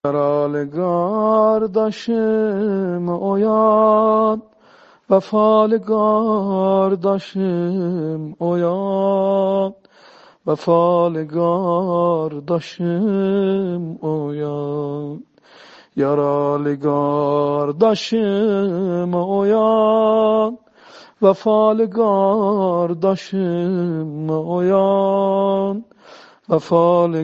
Yaralı kardeşim uyan, vefalı kardeşim uyan, vefalı kardeşim uyan. Yaralı kardeşim uyan, vefalı kardeşim uyan. Vefalı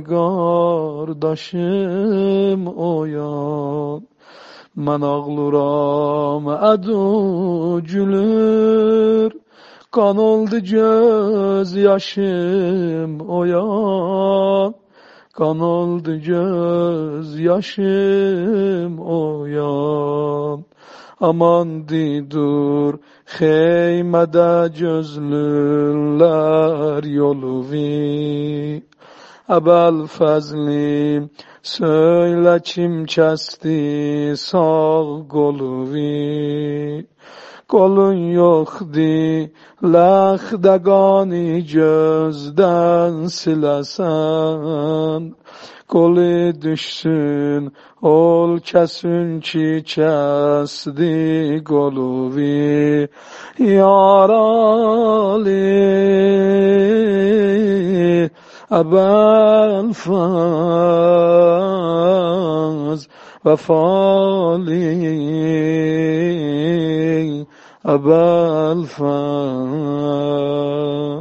kardeşim uyan. Ben ağlıram adu gülür, kan oldu göz yaşım uyan. Kan oldu göz yaşım uyan. Aman dur heymede gözlüler yoluvi. Ebel fazlim söyle kim kesti sağ koluvi. Kolun yokdi lağdagani gözden silesen. Kolu düşsün ol kesin ki kesti koluvi. Yaralı ebel faz vefalı ebel faz.